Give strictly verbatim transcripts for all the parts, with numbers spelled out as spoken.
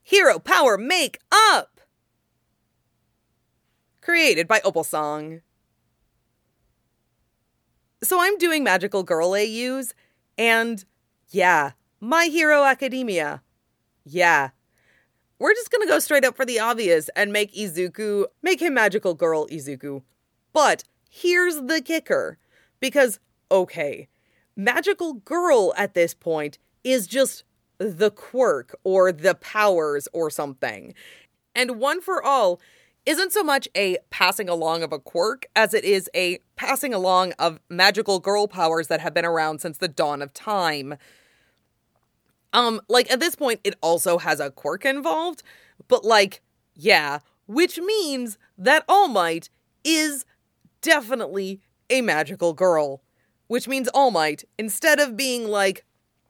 Hero Power Make Up! Created by Opal Song. So I'm doing Magical Girl A Us, and yeah, My Hero Academia. Yeah. We're just gonna go straight up for the obvious and make Izuku, make him Magical Girl Izuku. But here's the kicker. Because, okay, Magical Girl at this point is just the quirk or the powers or something. And One for All isn't so much a passing along of a quirk as it is a passing along of magical girl powers that have been around since the dawn of time. Um, like, at this point, it also has a quirk involved, but, like, yeah, which means that All Might is definitely a magical girl. Which means All Might, instead of being, like,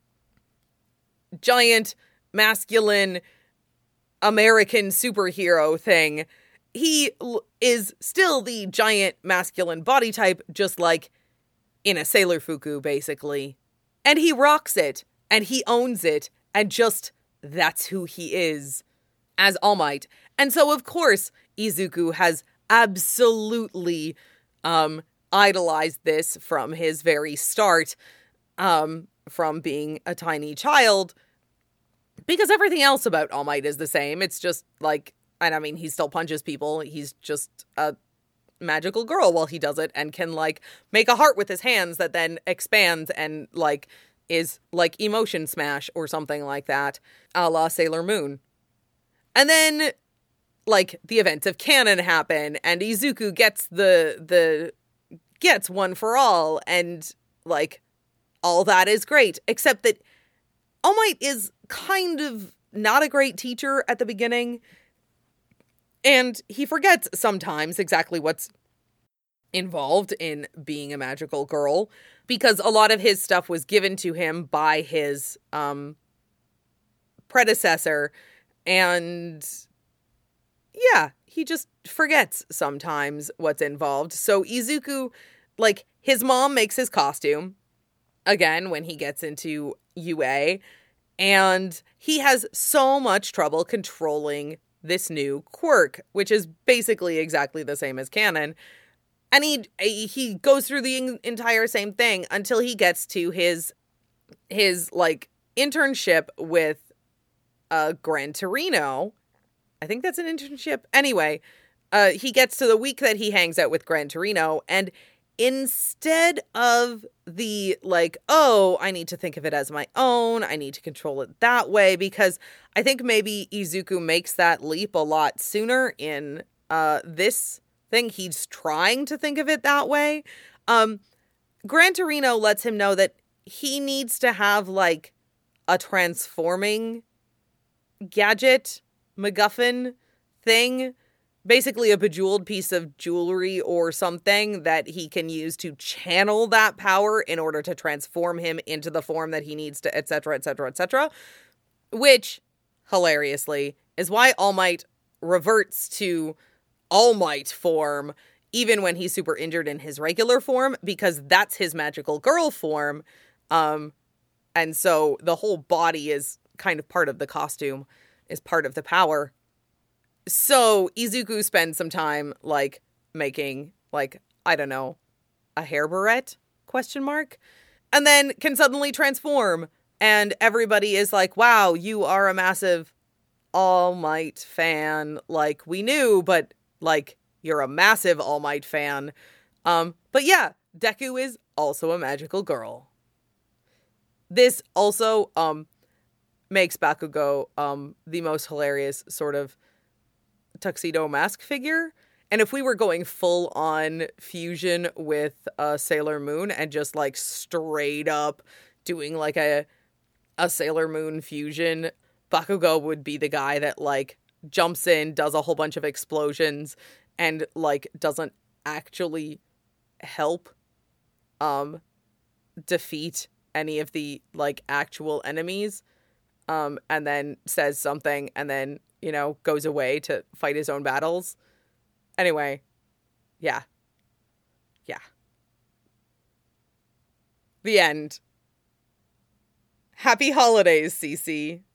giant, masculine, American superhero thing, he l- is still the giant, masculine body type, just like in a Sailor Fuku, basically. And he rocks it. And he owns it, and just, that's who he is, as All Might. And so, of course, Izuku has absolutely um, idolized this from his very start, um, from being a tiny child, because everything else about All Might is the same. It's just, like, and I mean, he still punches people, he's just a magical girl while he does it, and can, like, make a heart with his hands that then expands and, like, is like Emotion Smash or something like that, a la Sailor Moon. And then, like, the events of canon happen, and Izuku gets the, the, gets One for All, and, like, all that is great, except that All Might is kind of not a great teacher at the beginning, and he forgets sometimes exactly what's involved in being a magical girl, because a lot of his stuff was given to him by his um, predecessor, and yeah, he just forgets sometimes what's involved. So Izuku, like, his mom makes his costume, again, when he gets into U A, and he has so much trouble controlling this new quirk, which is basically exactly the same as canon. And he he goes through the entire same thing until he gets to his, his like, internship with uh, Gran Torino. I think that's an internship. Anyway, uh, he gets to the week that he hangs out with Gran Torino, and instead of the, like, oh, I need to think of it as my own, I need to control it that way, because I think maybe Izuku makes that leap a lot sooner in uh, this thing. He's trying to think of it that way. Um, Gran Torino lets him know that he needs to have, like, a transforming gadget, MacGuffin thing, basically a bejeweled piece of jewelry or something that he can use to channel that power in order to transform him into the form that he needs to, et cetera, et cetera, et cetera. Which, hilariously, is why All Might reverts to All Might form, even when he's super injured in his regular form, because that's his magical girl form. Um, and so the whole body is kind of part of the costume, is part of the power. So Izuku spends some time, like, making, like, I don't know, a hair barrette, question mark, and then can suddenly transform, and everybody is like, wow, you are a massive All Might fan, like, we knew, but, like, you're a massive All Might fan. Um, but yeah, Deku is also a magical girl. This also, um, makes Bakugo, um, the most hilarious sort of tuxedo mask figure. And if we were going full on fusion with uh, Sailor Moon and just, like, straight up doing, like, a a Sailor Moon fusion, Bakugo would be the guy that, like, jumps in, does a whole bunch of explosions, and, like, doesn't actually help um defeat any of the, like, actual enemies, um and then says something and then, you know, goes away to fight his own battles. Anyway, yeah. Yeah. The end. Happy holidays, Cece.